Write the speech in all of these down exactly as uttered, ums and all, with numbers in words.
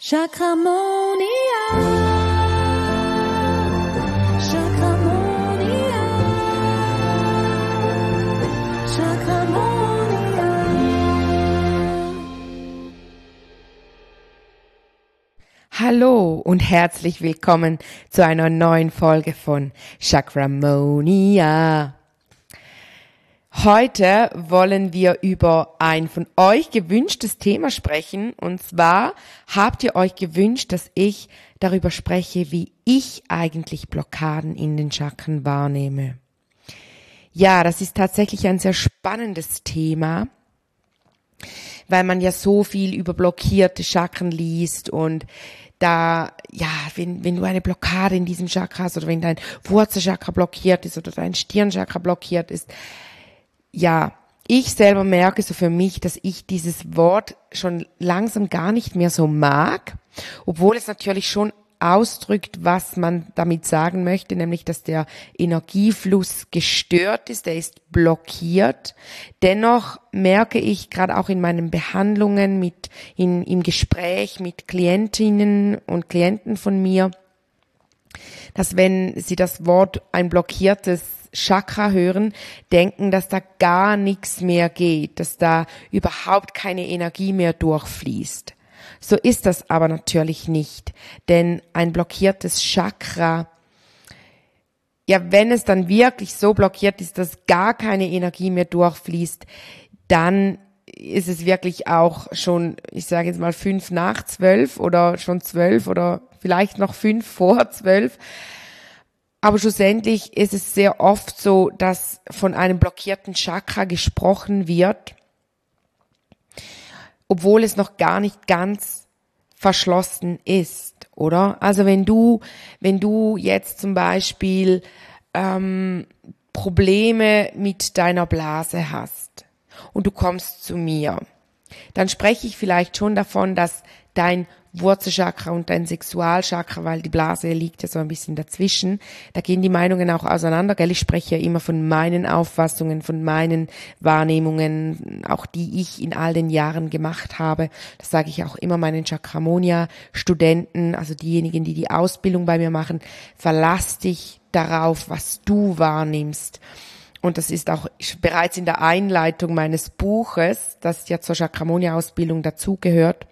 Chakramonia. Chakramonia. Chakramonia. Hallo und herzlich willkommen zu einer neuen Folge von Chakramonia. Heute wollen wir über ein von euch gewünschtes Thema sprechen, und zwar habt ihr euch gewünscht, dass ich darüber spreche, wie ich eigentlich Blockaden in den Chakren wahrnehme. Ja, das ist tatsächlich ein sehr spannendes Thema, weil man ja so viel über blockierte Chakren liest und da, ja, wenn, wenn du eine Blockade in diesem Chakra hast oder wenn dein Wurzelchakra blockiert ist oder dein Stirnchakra blockiert ist, ja, ich selber merke so für mich, dass ich dieses Wort schon langsam gar nicht mehr so mag, obwohl es natürlich schon ausdrückt, was man damit sagen möchte, nämlich, dass der Energiefluss gestört ist, der ist blockiert. Dennoch merke ich gerade auch in meinen Behandlungen mit, in, im Gespräch mit Klientinnen und Klienten von mir, dass wenn sie das Wort ein blockiertes Chakra hören, denken, dass da gar nichts mehr geht, dass da überhaupt keine Energie mehr durchfließt. So ist das aber natürlich nicht, denn ein blockiertes Chakra, ja, wenn es dann wirklich so blockiert ist, dass gar keine Energie mehr durchfließt, dann ist es wirklich auch schon, ich sage jetzt mal fünf nach zwölf oder schon zwölf oder vielleicht noch fünf vor zwölf. Aber schlussendlich ist es sehr oft so, dass von einem blockierten Chakra gesprochen wird, obwohl es noch gar nicht ganz verschlossen ist, oder? Also wenn du, wenn du jetzt zum Beispiel ähm, Probleme mit deiner Blase hast und du kommst zu mir, dann spreche ich vielleicht schon davon, dass dein Wurzelchakra und dein Sexualchakra, weil die Blase liegt ja so ein bisschen dazwischen, da gehen die Meinungen auch auseinander, gell? Ich spreche ja immer von meinen Auffassungen, von meinen Wahrnehmungen, auch die ich in all den Jahren gemacht habe. Das sage ich auch immer meinen Chakramonia-Studenten, also diejenigen, die die Ausbildung bei mir machen, verlass dich darauf, was du wahrnimmst. Und das ist auch bereits in der Einleitung meines Buches, das ja zur Chakramonia-Ausbildung dazugehört.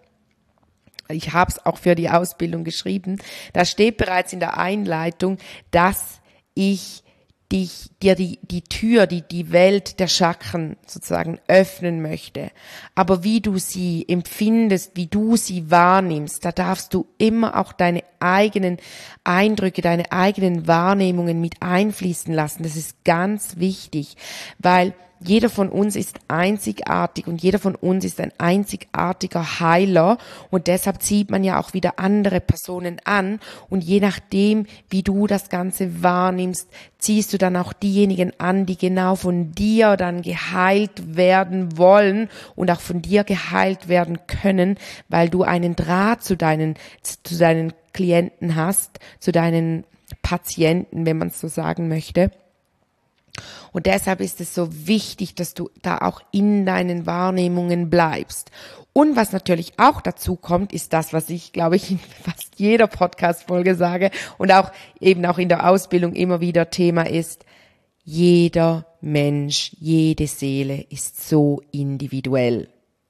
Ich habe es auch für die Ausbildung geschrieben. Da steht bereits in der Einleitung, dass ich dich, dir die, die Tür, die, die Welt der Chakren sozusagen öffnen möchte. Aber wie du sie empfindest, wie du sie wahrnimmst, da darfst du immer auch deine eigenen Eindrücke, deine eigenen Wahrnehmungen mit einfließen lassen. Das ist ganz wichtig, weil jeder von uns ist einzigartig und jeder von uns ist ein einzigartiger Heiler, und deshalb zieht man ja auch wieder andere Personen an, und je nachdem, wie du das Ganze wahrnimmst, ziehst du dann auch diejenigen an, die genau von dir dann geheilt werden wollen und auch von dir geheilt werden können, weil du einen Draht zu deinen, zu deinen Klienten hast, zu deinen Patienten, wenn man es so sagen möchte. Und deshalb ist es so wichtig, dass du da auch in deinen Wahrnehmungen bleibst. Und was natürlich auch dazu kommt, ist das, was ich, glaube ich, in fast jeder Podcast-Folge sage und auch eben auch in der Ausbildung immer wieder Thema ist: Jeder Mensch, jede Seele ist so individuell.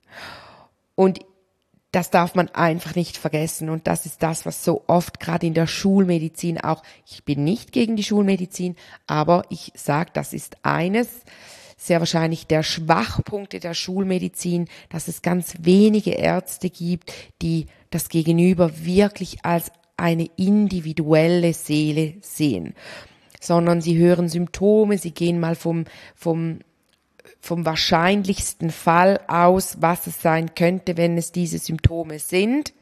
Und das darf man einfach nicht vergessen, und das ist das, was so oft gerade in der Schulmedizin auch, ich bin nicht gegen die Schulmedizin, aber ich sage, das ist eines, sehr wahrscheinlich der Schwachpunkte der Schulmedizin, dass es ganz wenige Ärzte gibt, die das Gegenüber wirklich als eine individuelle Seele sehen, sondern sie hören Symptome, sie gehen mal vom, vom vom wahrscheinlichsten Fall aus, was es sein könnte, wenn es diese Symptome sind.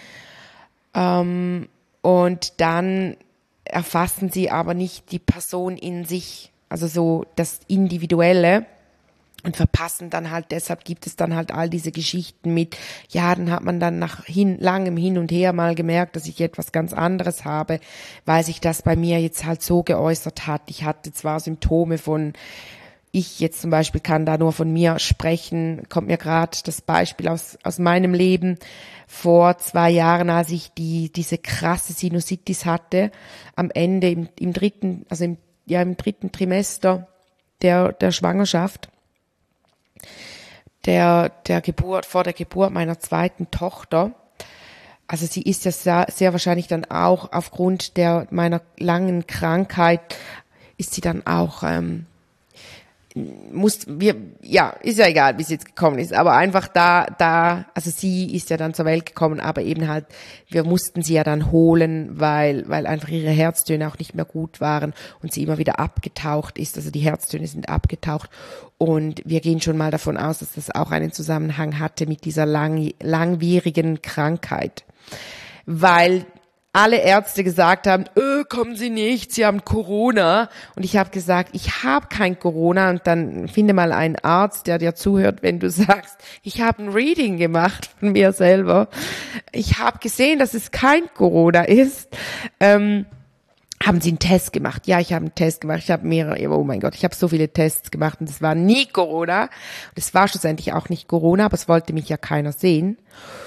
Ähm, und dann erfassen sie aber nicht die Person in sich, also so das Individuelle, und verpassen dann halt, deshalb gibt es dann halt all diese Geschichten mit, ja, dann hat man dann nach hin, langem Hin und Her mal gemerkt, dass ich etwas ganz anderes habe, weil sich das bei mir jetzt halt so geäußert hat. Ich hatte zwar Symptome von ich jetzt zum Beispiel kann da nur von mir sprechen, kommt mir gerade das Beispiel aus, aus meinem Leben vor zwei Jahren, als ich die, diese krasse Sinusitis hatte, am Ende im, im dritten, also im, ja, im dritten Trimester der, der Schwangerschaft, der, der Geburt, vor der Geburt meiner zweiten Tochter. Also sie ist ja sehr, sehr wahrscheinlich dann auch aufgrund der, meiner langen Krankheit, ist sie dann auch, ähm, muss, wir, ja, ist ja egal, wie sie jetzt gekommen ist, aber einfach da, da, also sie ist ja dann zur Welt gekommen, aber eben halt, wir mussten sie ja dann holen, weil, weil einfach ihre Herztöne auch nicht mehr gut waren und sie immer wieder abgetaucht ist, also die Herztöne sind abgetaucht und wir gehen schon mal davon aus, dass das auch einen Zusammenhang hatte mit dieser lang, langwierigen Krankheit, weil alle Ärzte gesagt haben, öh, kommen Sie nicht, Sie haben Corona. Und ich habe gesagt, ich habe kein Corona. Und dann finde mal einen Arzt, der dir zuhört, wenn du sagst, ich habe ein Reading gemacht von mir selber. Ich habe gesehen, dass es kein Corona ist. Ähm, haben Sie einen Test gemacht? Ja, ich habe einen Test gemacht. Ich habe mehrere, oh mein Gott, ich habe so viele Tests gemacht und es war nie Corona. Und es war schlussendlich auch nicht Corona, aber es wollte mich ja keiner sehen.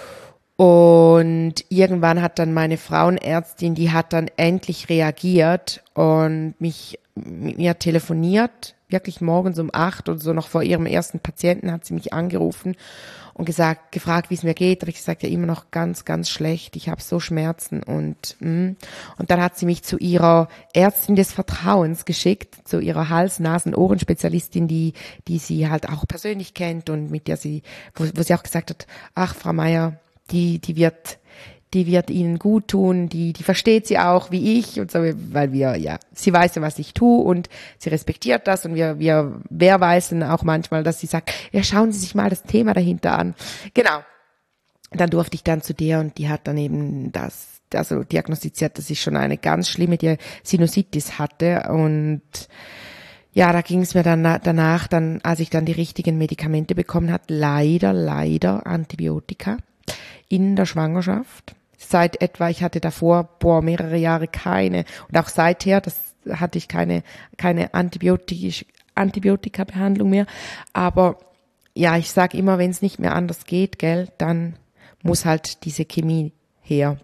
Und irgendwann hat dann meine Frauenärztin, die hat dann endlich reagiert und mich mit mir telefoniert, wirklich morgens um acht oder so, noch vor ihrem ersten Patienten hat sie mich angerufen und gesagt, gefragt, wie es mir geht. Da habe ich gesagt, ja immer noch ganz, ganz schlecht. Ich habe so Schmerzen und mm. und dann hat sie mich zu ihrer Ärztin des Vertrauens geschickt, zu ihrer Hals-, Nasen-, Ohrenspezialistin, die die sie halt auch persönlich kennt und mit der sie, wo, wo sie auch gesagt hat, ach Frau Meier, die, die wird, die wird ihnen gut tun, die, die versteht sie auch wie ich und so, weil wir, ja, sie weiß ja, was ich tue und sie respektiert das und wir, wir wehrweisen auch manchmal, dass sie sagt, ja, schauen Sie sich mal das Thema dahinter an. Genau. Dann durfte ich dann zu der und die hat dann eben das, also diagnostiziert, dass ich schon eine ganz schlimme Sinusitis hatte und ja, da ging es mir dann danach, dann, als ich dann die richtigen Medikamente bekommen hat, leider, leider Antibiotika in der Schwangerschaft. Seit etwa, ich hatte davor, boah, mehrere Jahre keine, und auch seither, das hatte ich keine, keine Antibiotik, Antibiotika-Behandlung mehr. Aber ja, ich sage immer, wenn es nicht mehr anders geht, gell, dann muss halt diese Chemie her.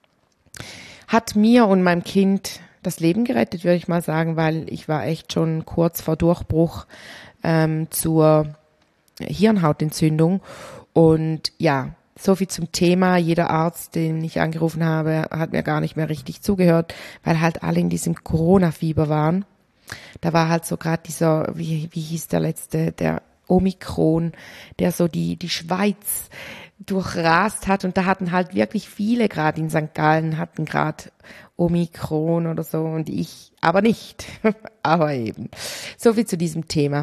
Hat mir und meinem Kind das Leben gerettet, würde ich mal sagen, weil ich war echt schon kurz vor Durchbruch ähm, zur Hirnhautentzündung. Und ja, so viel zum Thema. Jeder Arzt, den ich angerufen habe, hat mir gar nicht mehr richtig zugehört, weil halt alle in diesem Corona-Fieber waren. Da war halt so gerade dieser, wie, wie hieß der letzte, der Omikron, der so die, die Schweiz durchrast hat. Und da hatten halt wirklich viele, gerade in Sankt Gallen, hatten gerade Omikron oder so und ich aber nicht. Aber eben. So viel zu diesem Thema.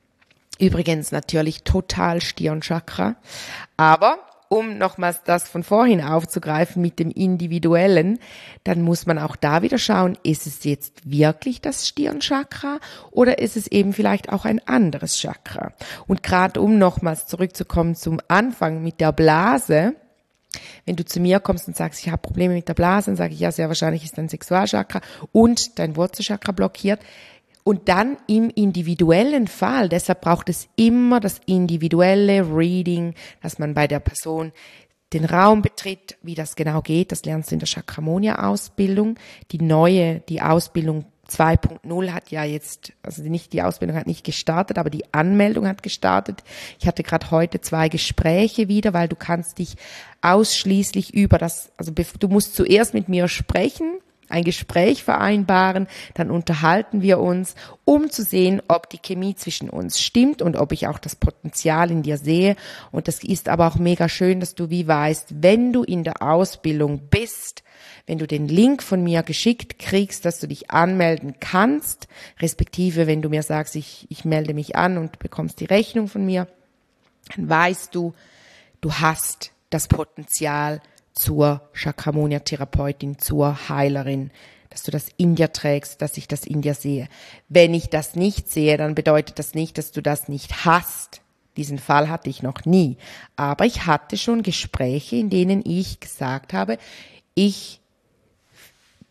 Übrigens natürlich total Stirnchakra. Aber um nochmals das von vorhin aufzugreifen mit dem Individuellen, dann muss man auch da wieder schauen, ist es jetzt wirklich das Stirnchakra oder ist es eben vielleicht auch ein anderes Chakra? Und gerade um nochmals zurückzukommen zum Anfang mit der Blase, wenn du zu mir kommst und sagst, ich habe Probleme mit der Blase, dann sage ich, ja, sehr wahrscheinlich ist dein Sexualchakra und dein Wurzelchakra blockiert. Und dann im individuellen Fall, deshalb braucht es immer das individuelle Reading, dass man bei der Person den Raum betritt, wie das genau geht. Das lernst du in der Chakramonia-Ausbildung. Die neue, die Ausbildung zwei Punkt null hat ja jetzt, also nicht die Ausbildung hat nicht gestartet, aber die Anmeldung hat gestartet. Ich hatte gerade heute zwei Gespräche wieder, weil du kannst dich ausschließlich über das, also du musst zuerst mit mir sprechen, ein Gespräch vereinbaren, dann unterhalten wir uns, um zu sehen, ob die Chemie zwischen uns stimmt und ob ich auch das Potenzial in dir sehe. Und das ist aber auch mega schön, dass du wie weißt, wenn du in der Ausbildung bist, wenn du den Link von mir geschickt kriegst, dass du dich anmelden kannst, respektive wenn du mir sagst, ich, ich melde mich an und bekommst die Rechnung von mir, dann weißt du, du hast das Potenzial zur Chakramonia-Therapeutin, zur Heilerin, dass du das in dir trägst, dass ich das in dir sehe. Wenn ich das nicht sehe, dann bedeutet das nicht, dass du das nicht hast. Diesen Fall hatte ich noch nie. Aber ich hatte schon Gespräche, in denen ich gesagt habe, ich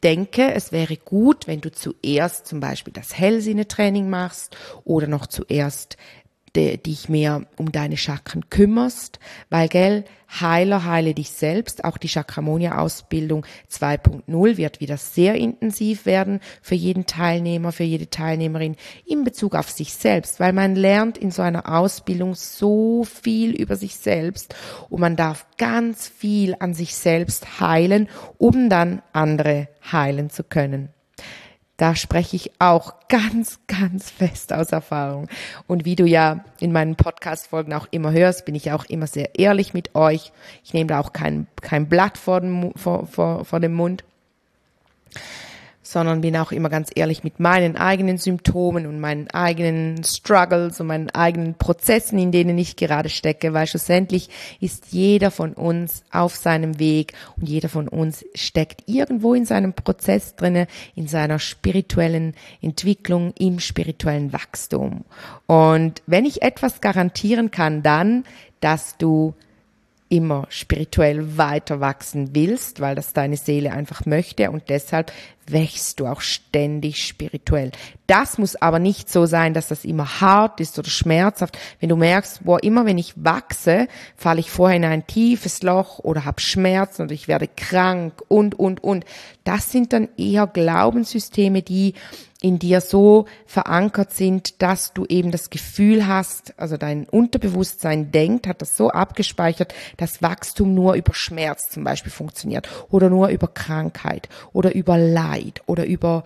denke, es wäre gut, wenn du zuerst zum Beispiel das Hellsinnetraining machst oder noch zuerst de, dich mehr um deine Chakren kümmerst, weil, gell, Heiler, heile dich selbst. Auch die Chakramonia-Ausbildung zwei Punkt null wird wieder sehr intensiv werden für jeden Teilnehmer, für jede Teilnehmerin in Bezug auf sich selbst, weil man lernt in so einer Ausbildung so viel über sich selbst und man darf ganz viel an sich selbst heilen, um dann andere heilen zu können. Da spreche ich auch ganz, ganz fest aus Erfahrung. Und wie du ja in meinen Podcast-Folgen auch immer hörst, bin ich auch immer sehr ehrlich mit euch. Ich nehme da auch kein, kein Blatt vor dem, vor, vor, vor dem Mund, sondern bin auch immer ganz ehrlich mit meinen eigenen Symptomen und meinen eigenen Struggles und meinen eigenen Prozessen, in denen ich gerade stecke, weil schlussendlich ist jeder von uns auf seinem Weg und jeder von uns steckt irgendwo in seinem Prozess drinne, in seiner spirituellen Entwicklung, im spirituellen Wachstum. Und wenn ich etwas garantieren kann, dann, dass du immer spirituell weiter wachsen willst, weil das deine Seele einfach möchte und deshalb wächst du auch ständig spirituell. Das muss aber nicht so sein, dass das immer hart ist oder schmerzhaft. Wenn du merkst, boah, immer wenn ich wachse, falle ich vorher in ein tiefes Loch oder habe Schmerzen oder ich werde krank und, und, und. Das sind dann eher Glaubenssysteme, die in dir so verankert sind, dass du eben das Gefühl hast, also dein Unterbewusstsein denkt, hat das so abgespeichert, dass Wachstum nur über Schmerz zum Beispiel funktioniert oder nur über Krankheit oder über Leid oder über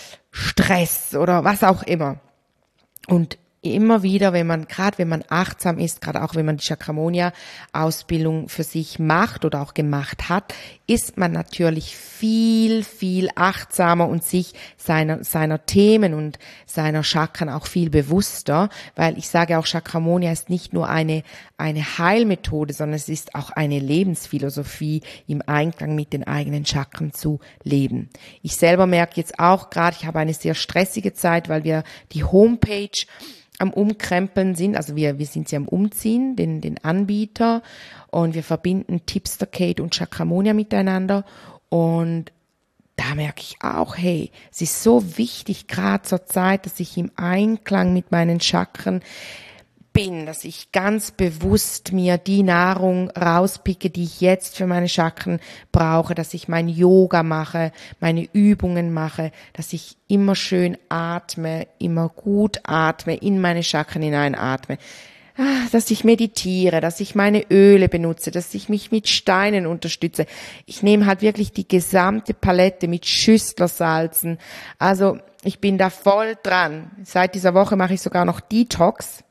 Stress oder was auch immer. Und immer wieder, wenn man, gerade wenn man achtsam ist, gerade auch wenn man die Chakramonia-Ausbildung für sich macht oder auch gemacht hat, ist man natürlich viel, viel achtsamer und sich seiner, seiner Themen und seiner Chakren auch viel bewusster, weil ich sage auch, Chakramonia ist nicht nur eine, eine Heilmethode, sondern es ist auch eine Lebensphilosophie, im Einklang mit den eigenen Chakren zu leben. Ich selber merke jetzt auch gerade, ich habe eine sehr stressige Zeit, weil wir die Homepage am Umkrempeln sind, also wir, wir sind sie am Umziehen, den, den Anbieter, und wir verbinden Tipster Kate und Chakramonia miteinander und da merke ich auch, hey, es ist so wichtig gerade zur Zeit, dass ich im Einklang mit meinen Chakren bin, dass ich ganz bewusst mir die Nahrung rauspicke, die ich jetzt für meine Chakren brauche, dass ich mein Yoga mache, meine Übungen mache, dass ich immer schön atme, immer gut atme, in meine Chakren hineinatme, dass ich meditiere, dass ich meine Öle benutze, dass ich mich mit Steinen unterstütze. Ich nehme halt wirklich die gesamte Palette mit Schüsslersalzen. Also ich bin da voll dran. Seit dieser Woche mache ich sogar noch Detox.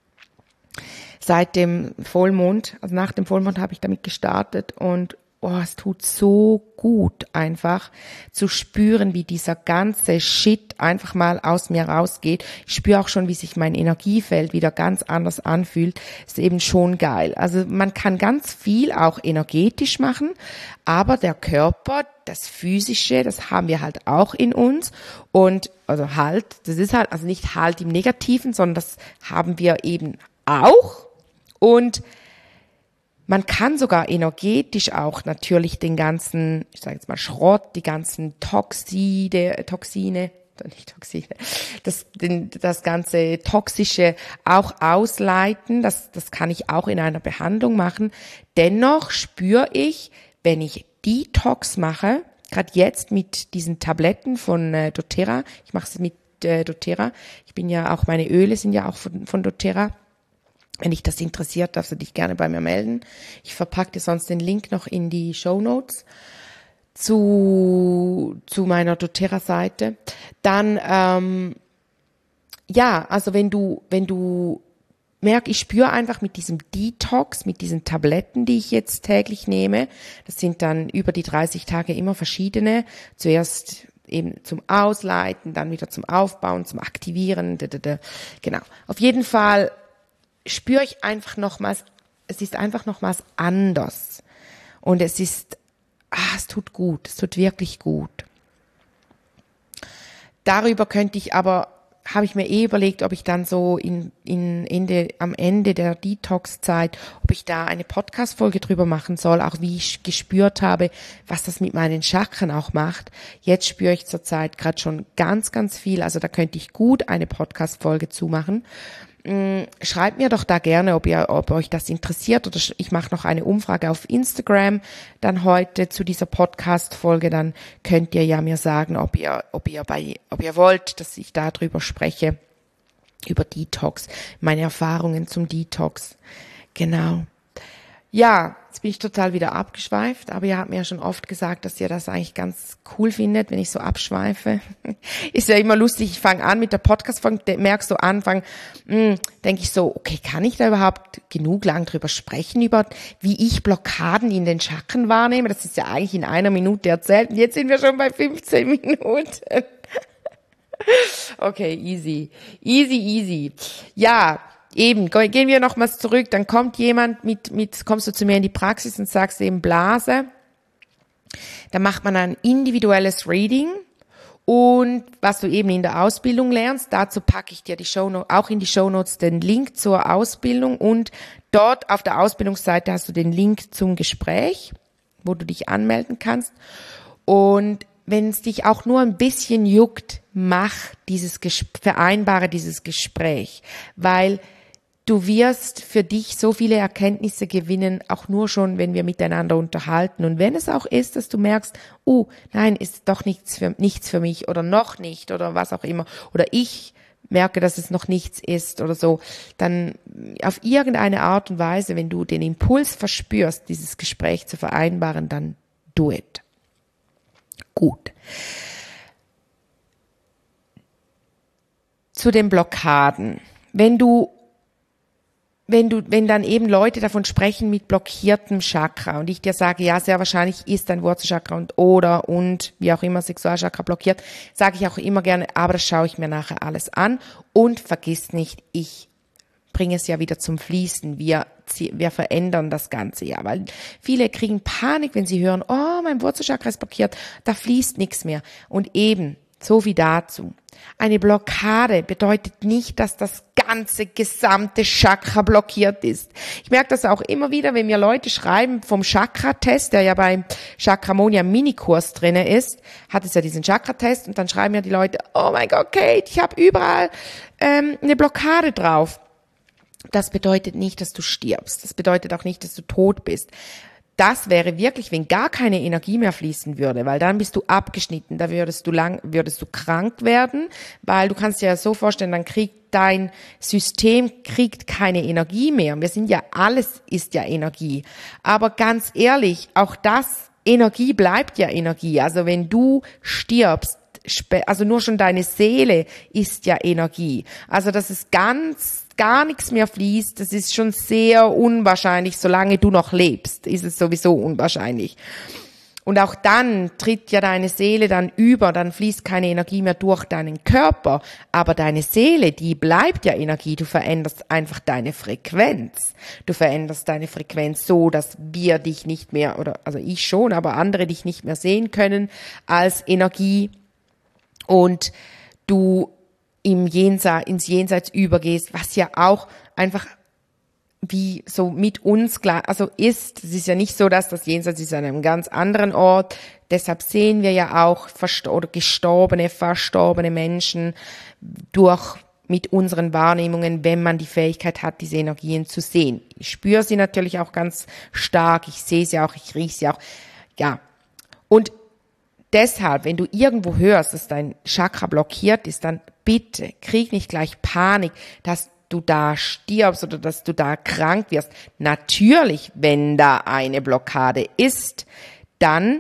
Seit dem Vollmond, also nach dem Vollmond habe ich damit gestartet und oh, es tut so gut einfach zu spüren, wie dieser ganze Shit einfach mal aus mir rausgeht. Ich spüre auch schon, wie sich mein Energiefeld wieder ganz anders anfühlt. Ist eben schon geil. Also man kann ganz viel auch energetisch machen, aber der Körper, das Physische, das haben wir halt auch in uns und also halt, das ist halt, also nicht halt im Negativen, sondern das haben wir eben auch. Und man kann sogar energetisch auch natürlich den ganzen, ich sage jetzt mal Schrott, die ganzen Toxide, Toxine, nicht Toxine, das, den, das ganze Toxische auch ausleiten. Das, das kann ich auch in einer Behandlung machen. Dennoch spüre ich, wenn ich Detox mache, gerade jetzt mit diesen Tabletten von äh, doTERRA, ich mache es mit äh, doTERRA, ich bin ja auch, meine Öle sind ja auch von, von doTERRA. Wenn dich das interessiert, darfst du dich gerne bei mir melden. Ich verpacke dir sonst den Link noch in die Shownotes zu zu meiner doTERRA-Seite. Dann, ähm, ja, also wenn du wenn du merkst, ich spüre einfach mit diesem Detox, mit diesen Tabletten, die ich jetzt täglich nehme, das sind dann über die dreißig Tage immer verschiedene, zuerst eben zum Ausleiten, dann wieder zum Aufbauen, zum Aktivieren, da, da, da. Genau. Auf jeden Fall spüre ich einfach nochmals, es ist einfach nochmals anders. Und es ist, ah, es tut gut, es tut wirklich gut. Darüber könnte ich aber habe ich mir eh überlegt, ob ich dann so in, in Ende, am Ende der Detox-Zeit, ob ich da eine Podcast-Folge drüber machen soll, auch wie ich gespürt habe, was das mit meinen Chakren auch macht. Jetzt spüre ich zurzeit gerade schon ganz, ganz viel, also da könnte ich gut eine Podcast-Folge zumachen. Schreibt mir doch da gerne, ob ihr, ob euch das interessiert, oder ich mache noch eine Umfrage auf Instagram dann heute zu dieser Podcast-Folge, dann könnt ihr ja mir sagen, ob ihr, ob ihr bei, ob ihr wollt, dass ich da drüber spreche, über Detox, meine Erfahrungen zum Detox. Genau. Ja, jetzt bin ich total wieder abgeschweift, aber ihr habt mir ja schon oft gesagt, dass ihr das eigentlich ganz cool findet, wenn ich so abschweife. Ist ja immer lustig, ich fange an mit der Podcast-Folge, merkst du Anfang, denke ich so, okay, kann ich da überhaupt genug lang drüber sprechen, über wie ich Blockaden in den Chakren wahrnehme? Das ist ja eigentlich in einer Minute erzählt und jetzt sind wir schon bei fünfzehn Minuten. Okay, easy, easy, easy. Ja, eben, gehen wir nochmals zurück, dann kommt jemand mit, mit, kommst du zu mir in die Praxis und sagst eben Blase, dann macht man ein individuelles Reading und was du eben in der Ausbildung lernst, dazu packe ich dir die Shownotes, auch in die Shownotes den Link zur Ausbildung und dort auf der Ausbildungsseite hast du den Link zum Gespräch, wo du dich anmelden kannst und wenn es dich auch nur ein bisschen juckt, mach dieses, vereinbare dieses Gespräch, weil du wirst für dich so viele Erkenntnisse gewinnen, auch nur schon, wenn wir miteinander unterhalten. Und wenn es auch ist, dass du merkst, oh, nein, ist doch nichts für, nichts für mich oder noch nicht oder was auch immer. Oder ich merke, dass es noch nichts ist oder so. Dann auf irgendeine Art und Weise, wenn du den Impuls verspürst, dieses Gespräch zu vereinbaren, dann do it. Gut. Zu den Blockaden. Wenn du Wenn du, wenn dann eben Leute davon sprechen mit blockiertem Chakra und ich dir sage, ja, sehr wahrscheinlich ist dein Wurzelchakra und oder und wie auch immer Sexualchakra blockiert, sage ich auch immer gerne, aber das schaue ich mir nachher alles an und vergiss nicht, ich bringe es ja wieder zum Fließen. Wir, wir verändern das Ganze ja, weil viele kriegen Panik, wenn sie hören, oh, mein Wurzelchakra ist blockiert, da fließt nichts mehr. Und eben, so wie dazu. Eine Blockade bedeutet nicht, dass das ganze gesamte Chakra blockiert ist. Ich merke das auch immer wieder, wenn mir Leute schreiben vom Chakra-Test, der ja beim Chakramonia Minikurs drinne ist, hat es ja diesen Chakra-Test und dann schreiben ja die Leute, oh mein Gott, Kate, ich habe überall ähm, eine Blockade drauf. Das bedeutet nicht, dass du stirbst. Das bedeutet auch nicht, dass du tot bist. Das wäre wirklich, wenn gar keine Energie mehr fließen würde, weil dann bist du abgeschnitten, da würdest du lang, würdest du krank werden, weil du kannst dir ja so vorstellen, dann kriegt dein System kriegt keine Energie mehr. Wir sind ja, alles ist ja Energie. Aber ganz ehrlich, auch das, Energie bleibt ja Energie. Also wenn du stirbst, also nur schon deine Seele ist ja Energie. Also das ist ganz gar nichts mehr fließt, das ist schon sehr unwahrscheinlich, solange du noch lebst, ist es sowieso unwahrscheinlich. Und auch dann tritt ja deine Seele dann über, dann fließt keine Energie mehr durch deinen Körper, aber deine Seele, die bleibt ja Energie, du veränderst einfach deine Frequenz. Du veränderst deine Frequenz so, dass wir dich nicht mehr, oder also ich schon, aber andere dich nicht mehr sehen können als Energie und du im Jenseits, ins Jenseits übergehst, was ja auch einfach wie so mit uns klar, also ist, es ist ja nicht so, dass das Jenseits ist an einem ganz anderen Ort, deshalb sehen wir ja auch versto- oder gestorbene, verstorbene Menschen durch mit unseren Wahrnehmungen, wenn man die Fähigkeit hat, diese Energien zu sehen. Ich spüre sie natürlich auch ganz stark, ich sehe sie auch, ich rieche sie auch, ja. Und deshalb, wenn du irgendwo hörst, dass dein Chakra blockiert ist, dann bitte krieg nicht gleich Panik, dass du da stirbst oder dass du da krank wirst. Natürlich, wenn da eine Blockade ist, dann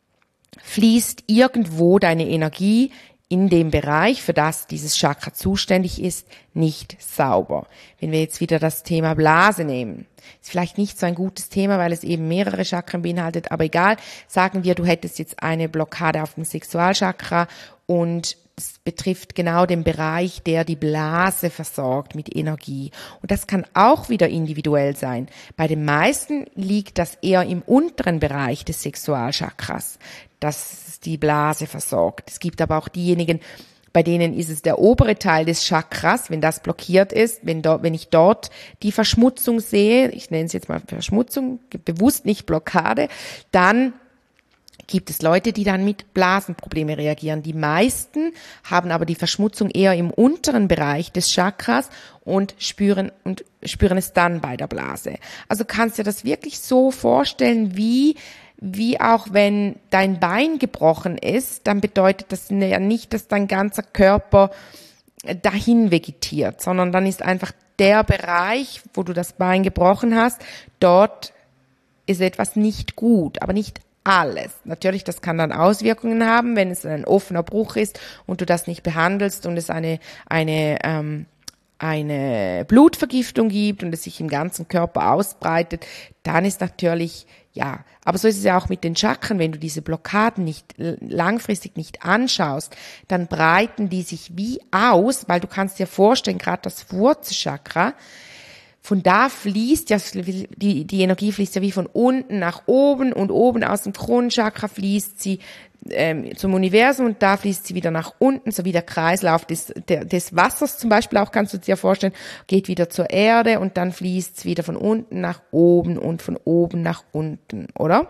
fließt irgendwo deine Energie in dem Bereich, für das dieses Chakra zuständig ist, nicht sauber. Wenn wir jetzt wieder das Thema Blase nehmen, ist vielleicht nicht so ein gutes Thema, weil es eben mehrere Chakren beinhaltet, aber egal, sagen wir, du hättest jetzt eine Blockade auf dem Sexualchakra und es betrifft genau den Bereich, der die Blase versorgt mit Energie. Und das kann auch wieder individuell sein. Bei den meisten liegt das eher im unteren Bereich des Sexualchakras, dass die Blase versorgt. Es gibt aber auch diejenigen, Bei denen ist es der obere Teil des Chakras, wenn das blockiert ist, wenn, dort, wenn ich dort die Verschmutzung sehe, ich nenne es jetzt mal Verschmutzung, bewusst nicht Blockade, dann gibt es Leute, die dann mit Blasenproblemen reagieren. Die meisten haben aber die Verschmutzung eher im unteren Bereich des Chakras und spüren, und spüren es dann bei der Blase. Also kannst du dir das wirklich so vorstellen, wie Wie auch wenn dein Bein gebrochen ist, dann bedeutet das ja nicht, dass dein ganzer Körper dahin vegetiert, sondern dann ist einfach der Bereich, wo du das Bein gebrochen hast, dort ist etwas nicht gut, aber nicht alles. Natürlich, das kann dann Auswirkungen haben, wenn es ein offener Bruch ist und du das nicht behandelst und es eine, eine, ähm, eine Blutvergiftung gibt und es sich im ganzen Körper ausbreitet, dann ist natürlich, ja, aber so ist es ja auch mit den Chakren, wenn du diese Blockaden nicht langfristig nicht anschaust, dann breiten die sich wie aus, weil du kannst dir vorstellen, gerade das Wurzelchakra, von da fließt ja, die, die Energie fließt ja wie von unten nach oben und oben aus dem Kronenchakra fließt sie ähm, zum Universum und da fließt sie wieder nach unten, so wie der Kreislauf des, der, des Wassers zum Beispiel auch, kannst du dir vorstellen, geht wieder zur Erde und dann fließt es wieder von unten nach oben und von oben nach unten, oder?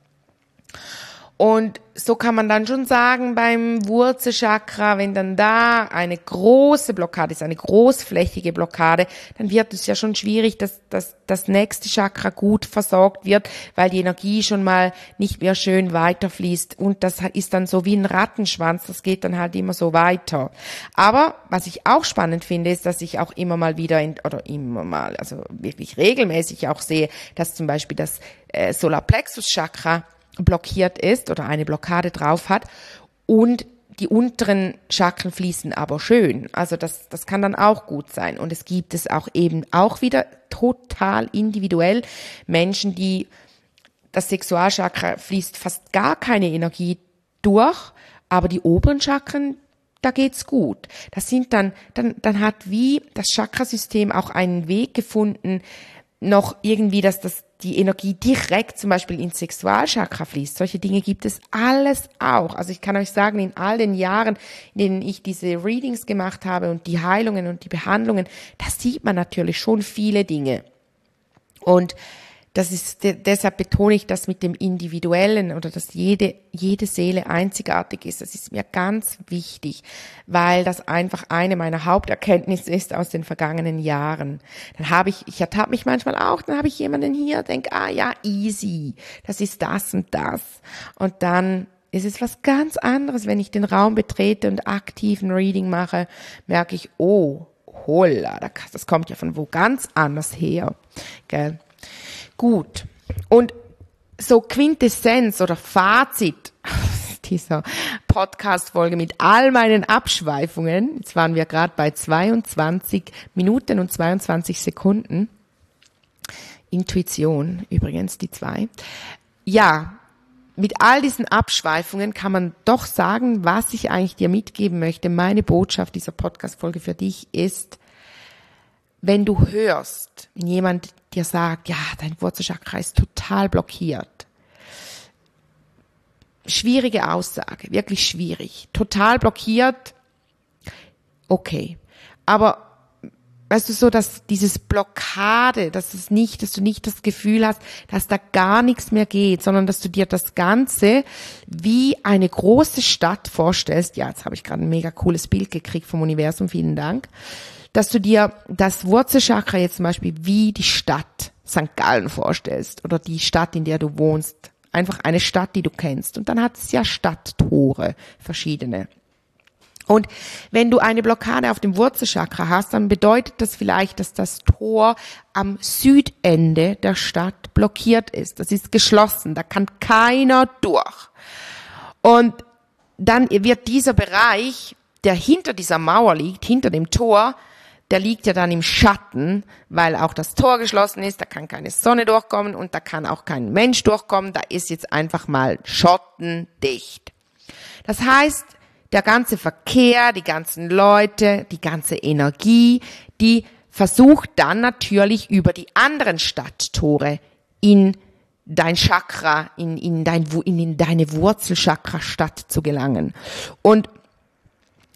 Und so kann man dann schon sagen, beim Wurzelchakra, wenn dann da eine große Blockade ist, eine großflächige Blockade, dann wird es ja schon schwierig, dass, dass das nächste Chakra gut versorgt wird, weil die Energie schon mal nicht mehr schön weiterfließt. Und das ist dann so wie ein Rattenschwanz, das geht dann halt immer so weiter. Aber was ich auch spannend finde, ist, dass ich auch immer mal wieder, in, oder immer mal, also wirklich regelmäßig auch sehe, dass zum Beispiel das äh, Solarplexus-Chakra blockiert ist oder eine Blockade drauf hat und die unteren Chakren fließen aber schön. Also das, das kann dann auch gut sein. Und es gibt es auch eben auch wieder total individuell Menschen, die das Sexualchakra fließt fast gar keine Energie durch, aber die oberen Chakren, da geht's gut. Das sind dann, dann, dann hat wie das Chakrasystem auch einen Weg gefunden, noch irgendwie, dass das die Energie direkt zum Beispiel ins Sexualchakra fließt. Solche Dinge gibt es alles auch. Also ich kann euch sagen, in all den Jahren, in denen ich diese Readings gemacht habe und die Heilungen und die Behandlungen, da sieht man natürlich schon viele Dinge. Und das ist, de- deshalb betone ich das mit dem Individuellen oder dass jede, jede Seele einzigartig ist. Das ist mir ganz wichtig, weil das einfach eine meiner Haupterkenntnisse ist aus den vergangenen Jahren. Dann habe ich, ich ertappe mich manchmal auch, dann habe ich jemanden hier, denke, ah ja, easy, das ist das und das. Und dann ist es was ganz anderes, wenn ich den Raum betrete und aktiven Reading mache, merke ich, oh, holla, das kommt ja von wo ganz anders her, gell? Gut. Und so Quintessenz oder Fazit dieser Podcast-Folge mit all meinen Abschweifungen. Jetzt waren wir gerade bei zweiundzwanzig Minuten und zweiundzwanzig Sekunden. Intuition, übrigens, die zwei. Ja, mit all diesen Abschweifungen kann man doch sagen, was ich eigentlich dir mitgeben möchte. Meine Botschaft dieser Podcast-Folge für dich ist, wenn du hörst, wenn jemand dir sagt, ja, dein Wurzelchakra ist total blockiert. Schwierige Aussage, wirklich schwierig. Total blockiert, okay. Aber weißt du so, dass dieses Blockade, dass es nicht, dass du nicht das Gefühl hast, dass da gar nichts mehr geht, sondern dass du dir das Ganze wie eine große Stadt vorstellst. Ja, jetzt habe ich gerade ein mega cooles Bild gekriegt vom Universum, vielen Dank. Dass du dir das Wurzelchakra jetzt zum Beispiel wie die Stadt Sankt Gallen vorstellst oder die Stadt, in der du wohnst. Einfach eine Stadt, die du kennst. Und dann hat es ja Stadttore, verschiedene. Und wenn du eine Blockade auf dem Wurzelchakra hast, dann bedeutet das vielleicht, dass das Tor am Südende der Stadt blockiert ist. Das ist geschlossen, da kann keiner durch. Und dann wird dieser Bereich, der hinter dieser Mauer liegt, hinter dem Tor, der liegt ja dann im Schatten, weil auch das Tor geschlossen ist, da kann keine Sonne durchkommen und da kann auch kein Mensch durchkommen, da ist jetzt einfach mal schottendicht. Das heißt, der ganze Verkehr, die ganzen Leute, die ganze Energie, die versucht dann natürlich über die anderen Stadttore in dein Chakra, in, in, dein, in, in deine Wurzelchakra-Stadt zu gelangen. Und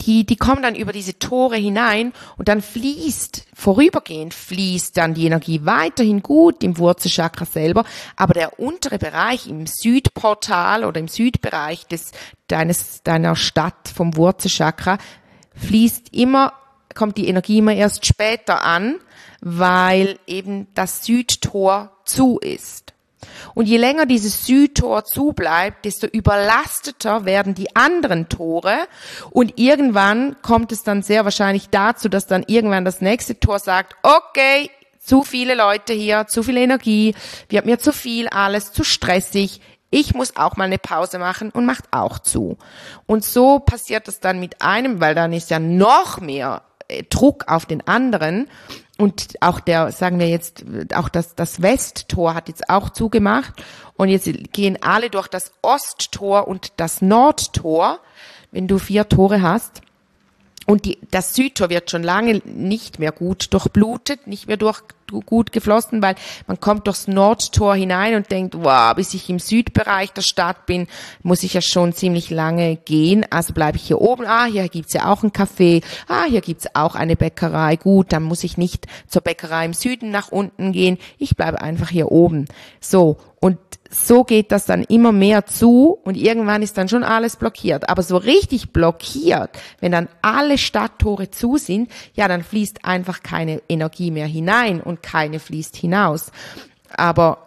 die, die kommen dann über diese Tore hinein und dann fließt, vorübergehend fließt dann die Energie weiterhin gut im Wurzelchakra selber, aber der untere Bereich im Südportal oder im Südbereich des, deines, deiner Stadt vom Wurzelchakra fließt immer, kommt die Energie immer erst später an, weil eben das Südtor zu ist. Und je länger dieses Südtor zu bleibt, desto überlasteter werden die anderen Tore und irgendwann kommt es dann sehr wahrscheinlich dazu, dass dann irgendwann das nächste Tor sagt, okay, zu viele Leute hier, zu viel Energie, wir haben mir zu viel, alles zu stressig, ich muss auch mal eine Pause machen und macht auch zu. Und so passiert das dann mit einem, weil dann ist ja noch mehr Druck auf den anderen. Und auch der, sagen wir jetzt, auch das, das Westtor hat jetzt auch zugemacht. Und jetzt gehen alle durch das Osttor und das Nordtor, wenn du vier Tore hast. Und die, das Südtor wird schon lange nicht mehr gut durchblutet, nicht mehr durch, gut geflossen, weil man kommt durchs Nordtor hinein und denkt, wow, bis ich im Südbereich der Stadt bin, muss ich ja schon ziemlich lange gehen. Also bleibe ich hier oben. Ah, hier gibt's ja auch ein Café. Ah, hier gibt's auch eine Bäckerei. Gut, dann muss ich nicht zur Bäckerei im Süden nach unten gehen. Ich bleibe einfach hier oben. So, und so geht das dann immer mehr zu und irgendwann ist dann schon alles blockiert. Aber so richtig blockiert, wenn dann alle Stadttore zu sind, ja, dann fließt einfach keine Energie mehr hinein und keine fließt hinaus. Aber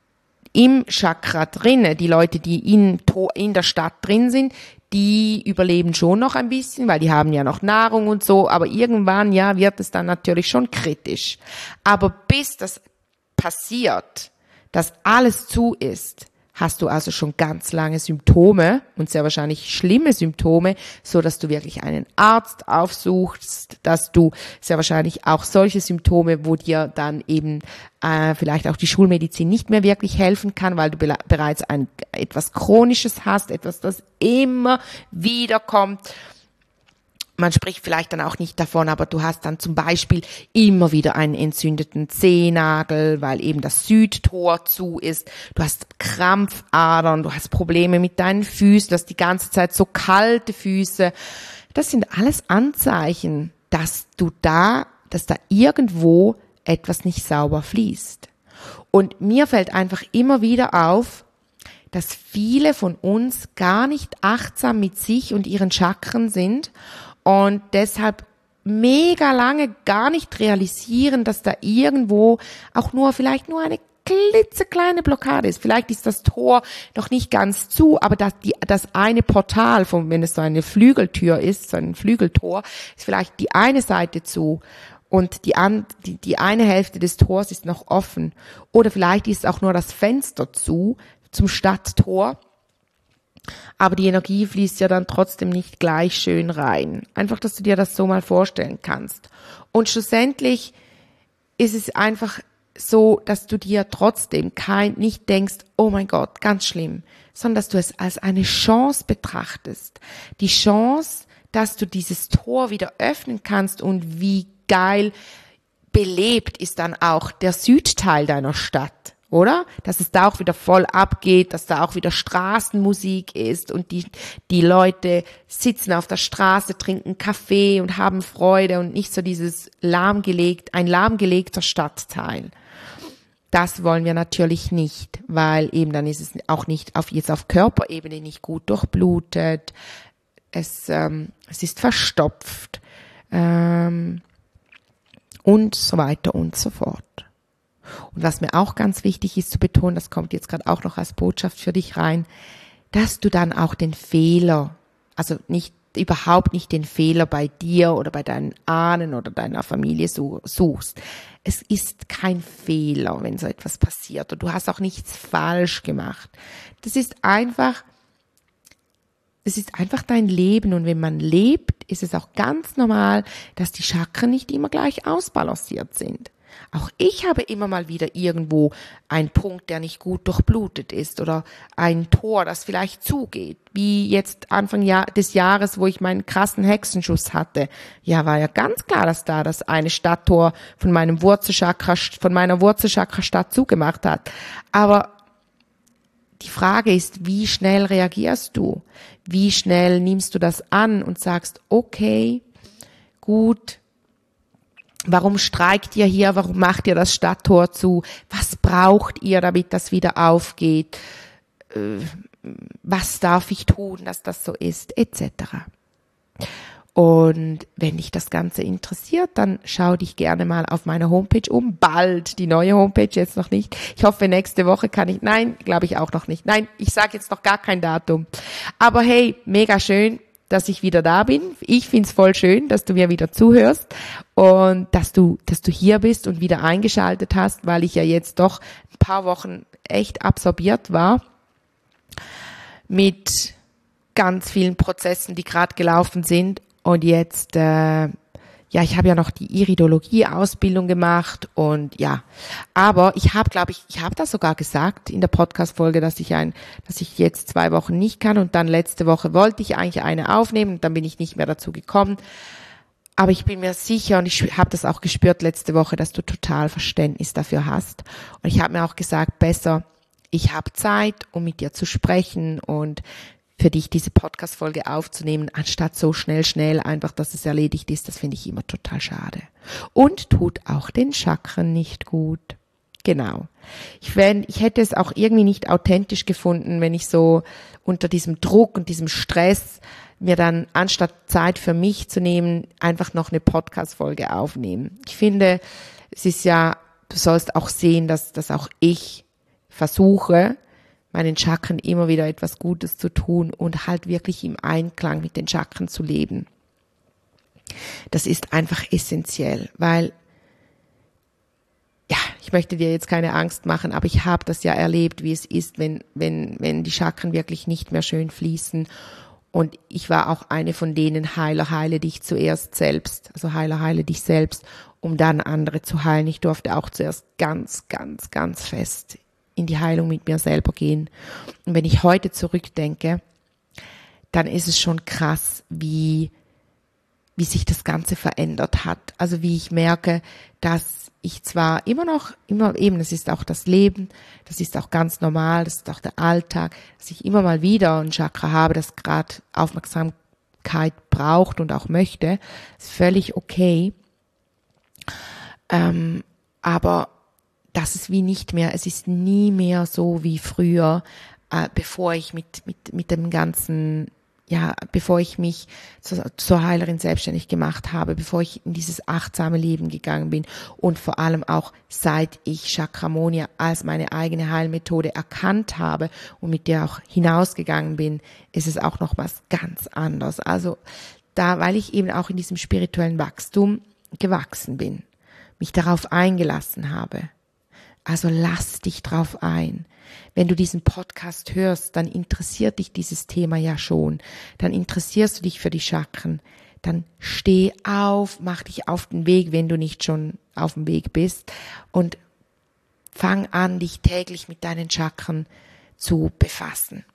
im Chakra drinne, die Leute, die in, in der Stadt drin sind, die überleben schon noch ein bisschen, weil die haben ja noch Nahrung und so, aber irgendwann, ja, wird es dann natürlich schon kritisch. Aber bis das passiert, dass alles zu ist, hast du also schon ganz lange Symptome und sehr wahrscheinlich schlimme Symptome, so dass du wirklich einen Arzt aufsuchst, dass du sehr wahrscheinlich auch solche Symptome, wo dir dann eben äh, vielleicht auch die Schulmedizin nicht mehr wirklich helfen kann, weil du be- bereits ein etwas Chronisches hast, etwas, das immer wieder kommt. Man spricht vielleicht dann auch nicht davon, aber du hast dann zum Beispiel immer wieder einen entzündeten Zehennagel, weil eben das Südtor zu ist. Du hast Krampfadern, du hast Probleme mit deinen Füßen, du hast die ganze Zeit so kalte Füße. Das sind alles Anzeichen, dass du da, dass da irgendwo etwas nicht sauber fließt. Und mir fällt einfach immer wieder auf, dass viele von uns gar nicht achtsam mit sich und ihren Chakren sind und deshalb mega lange gar nicht realisieren, dass da irgendwo auch nur vielleicht nur eine klitzekleine Blockade ist. Vielleicht ist das Tor noch nicht ganz zu, aber das, die, das eine Portal, von, wenn es so eine Flügeltür ist, so ein Flügeltor, ist vielleicht die eine Seite zu und die, an, die, die eine Hälfte des Tors ist noch offen. Oder vielleicht ist auch nur das Fenster zu zum Stadttor. Aber die Energie fließt ja dann trotzdem nicht gleich schön rein. Einfach, dass du dir das so mal vorstellen kannst. Und schlussendlich ist es einfach so, dass du dir trotzdem kein, nicht denkst, oh mein Gott, ganz schlimm, sondern dass du es als eine Chance betrachtest. Die Chance, dass du dieses Tor wieder öffnen kannst und wie geil belebt ist dann auch der Südteil deiner Stadt. Oder? Dass es da auch wieder voll abgeht, dass da auch wieder Straßenmusik ist und die, die Leute sitzen auf der Straße, trinken Kaffee und haben Freude und nicht so dieses lahmgelegt, ein lahmgelegter Stadtteil. Das wollen wir natürlich nicht, weil eben dann ist es auch nicht auf, jetzt auf Körperebene nicht gut durchblutet. Es, ähm, es ist verstopft, ähm, und so weiter und so fort. Und was mir auch ganz wichtig ist zu betonen, das kommt jetzt gerade auch noch als Botschaft für dich rein, dass du dann auch den Fehler, also nicht überhaupt nicht den Fehler bei dir oder bei deinen Ahnen oder deiner Familie suchst. Es ist kein Fehler, wenn so etwas passiert und du hast auch nichts falsch gemacht. Das ist einfach, es ist einfach dein Leben und wenn man lebt, ist es auch ganz normal, dass die Chakren nicht immer gleich ausbalanciert sind. Auch ich habe immer mal wieder irgendwo einen Punkt, der nicht gut durchblutet ist oder ein Tor, das vielleicht zugeht. Wie jetzt Anfang des Jahres, wo ich meinen krassen Hexenschuss hatte. Ja, war ja ganz klar, dass da das eine Stadttor von meinem Wurzelchakra, von meiner Wurzelchakra-Stadt zugemacht hat. Aber die Frage ist, wie schnell reagierst du? Wie schnell nimmst du das an und sagst, okay, gut, warum streikt ihr hier? Warum macht ihr das Stadttor zu? Was braucht ihr, damit das wieder aufgeht? Was darf ich tun, dass das so ist? Etc. Und wenn dich das Ganze interessiert, dann schau dich gerne mal auf meiner Homepage um. Bald die neue Homepage, jetzt noch nicht. Ich hoffe, nächste Woche kann ich, nein, glaube ich auch noch nicht. Nein, ich sage jetzt noch gar kein Datum. Aber hey, mega schön, dass ich wieder da bin. Ich find's voll schön, dass du mir wieder zuhörst und dass du, dass du hier bist und wieder eingeschaltet hast, weil ich ja jetzt doch ein paar Wochen echt absorbiert war mit ganz vielen Prozessen, die gerade gelaufen sind. Und jetzt, äh, ja, ich habe ja noch die Iridologie-Ausbildung gemacht und ja, aber ich habe, glaube ich, ich habe das sogar gesagt in der Podcast-Folge, dass ich ein, dass ich jetzt zwei Wochen nicht kann und dann letzte Woche wollte ich eigentlich eine aufnehmen und dann bin ich nicht mehr dazu gekommen. Aber ich bin mir sicher und ich habe das auch gespürt letzte Woche, dass du total Verständnis dafür hast. Und ich habe mir auch gesagt, besser, ich habe Zeit, um mit dir zu sprechen und für dich diese Podcast-Folge aufzunehmen, anstatt so schnell, schnell einfach, dass es erledigt ist. Das finde ich immer total schade. Und tut auch den Chakren nicht gut. Genau. Ich, wenn, ich hätte es auch irgendwie nicht authentisch gefunden, wenn ich so unter diesem Druck und diesem Stress mir dann, anstatt Zeit für mich zu nehmen, einfach noch eine Podcast-Folge aufnehmen. Ich finde, es ist ja, du sollst auch sehen, dass, dass auch ich versuche, meinen Chakren immer wieder etwas Gutes zu tun und halt wirklich im Einklang mit den Chakren zu leben. Das ist einfach essentiell, weil, ja, ich möchte dir jetzt keine Angst machen, aber ich habe das ja erlebt, wie es ist, wenn, wenn, wenn die Chakren wirklich nicht mehr schön fließen. Und ich war auch eine von denen, Heiler, heile dich zuerst selbst, also Heiler, heile dich selbst, um dann andere zu heilen. Ich durfte auch zuerst ganz, ganz, ganz fest in die Heilung mit mir selber gehen. Und wenn ich heute zurückdenke, dann ist es schon krass, wie, wie sich das Ganze verändert hat. Also wie ich merke, dass ich zwar immer noch, immer eben, das ist auch das Leben, das ist auch ganz normal, das ist auch der Alltag, dass ich immer mal wieder ein Chakra habe, das gerade Aufmerksamkeit braucht und auch möchte, ist völlig okay. Ähm, aber das ist wie nicht mehr, es ist nie mehr so wie früher, äh, bevor ich mit, mit, mit dem ganzen, ja, bevor ich mich zur, zur Heilerin selbstständig gemacht habe, bevor ich in dieses achtsame Leben gegangen bin und vor allem auch seit ich Chakramonia als meine eigene Heilmethode erkannt habe und mit der auch hinausgegangen bin, ist es auch noch was ganz anderes. Also da, weil ich eben auch in diesem spirituellen Wachstum gewachsen bin, mich darauf eingelassen habe. Also lass dich drauf ein. Wenn du diesen Podcast hörst, dann interessiert dich dieses Thema ja schon. Dann interessierst du dich für die Chakren. Dann steh auf, mach dich auf den Weg, wenn du nicht schon auf dem Weg bist. Und fang an, dich täglich mit deinen Chakren zu befassen.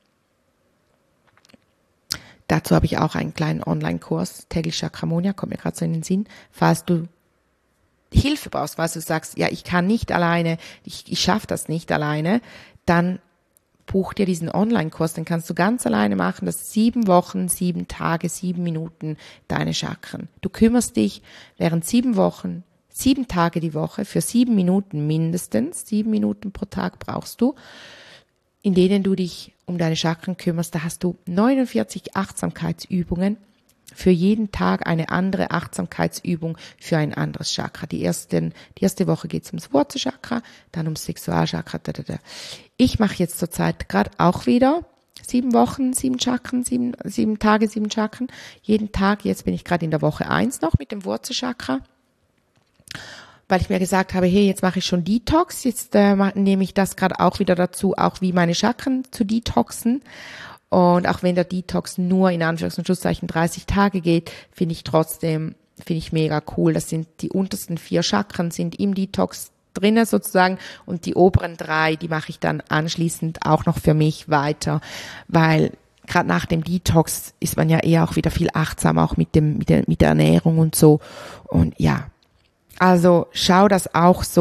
Dazu habe ich auch einen kleinen Online-Kurs, täglich Chakramonia, kommt mir gerade so in den Sinn. Falls du Hilfe brauchst, weil du sagst, ja, ich kann nicht alleine, ich, ich schaffe das nicht alleine, dann buch dir diesen Online-Kurs, den kannst du ganz alleine machen, das ist sieben Wochen, sieben Tage, sieben Minuten, deine Chakren. Du kümmerst dich während sieben Wochen, sieben Tage die Woche, für sieben Minuten mindestens, sieben Minuten pro Tag brauchst du, in denen du dich um deine Chakren kümmerst. Da hast du neunundvierzig Achtsamkeitsübungen, für jeden Tag eine andere Achtsamkeitsübung für ein anderes Chakra. Die, ersten, die erste Woche geht es ums Wurzelchakra, dann ums Sexualchakra. Da, da, da. Ich mache jetzt zurzeit gerade auch wieder sieben Wochen, sieben Chakren, sieben, sieben Tage, sieben Chakren. Jeden Tag, jetzt bin ich gerade in der Woche eins noch mit dem Wurzelchakra, weil ich mir gesagt habe, hey, jetzt mache ich schon Detox, jetzt äh, nehme ich das gerade auch wieder dazu, auch wie meine Chakren zu detoxen. Und auch wenn der Detox nur in Anführungs- und Schlusszeichen dreißig Tage geht, finde ich trotzdem, finde ich mega cool. Das sind die untersten vier Chakren sind im Detox drinnen sozusagen und die oberen drei, die mache ich dann anschließend auch noch für mich weiter, weil gerade nach dem Detox ist man ja eher auch wieder viel achtsamer, auch mit dem, mit der, mit der Ernährung und so. Und ja, also schau das auch so,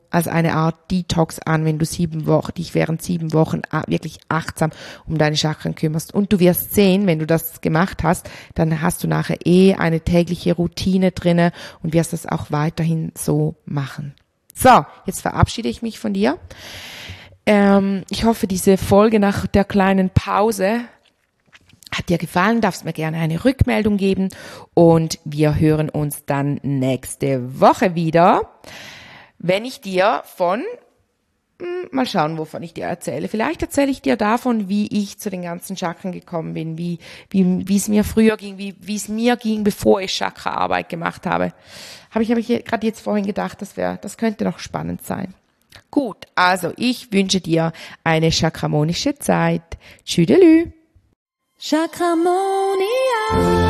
als eine Art Detox an, wenn du sieben Wochen, dich während sieben Wochen wirklich achtsam um deine Chakren kümmerst. Und du wirst sehen, wenn du das gemacht hast, dann hast du nachher eh eine tägliche Routine drinne und wirst das auch weiterhin so machen. So, jetzt verabschiede ich mich von dir. Ähm, ich hoffe, diese Folge nach der kleinen Pause hat dir gefallen, darfst mir gerne eine Rückmeldung geben und wir hören uns dann nächste Woche wieder, wenn ich dir von, mal schauen, wovon ich dir erzähle. Vielleicht erzähle ich dir davon, wie ich zu den ganzen Chakren gekommen bin, wie, wie, wie es mir früher ging, wie, wie es mir ging, bevor ich Chakraarbeit gemacht habe. Habe ich, habe ich gerade jetzt vorhin gedacht, das wäre, das könnte noch spannend sein. Gut, also ich wünsche dir eine chakramonische Zeit. Tschüdelü. Chakramonia.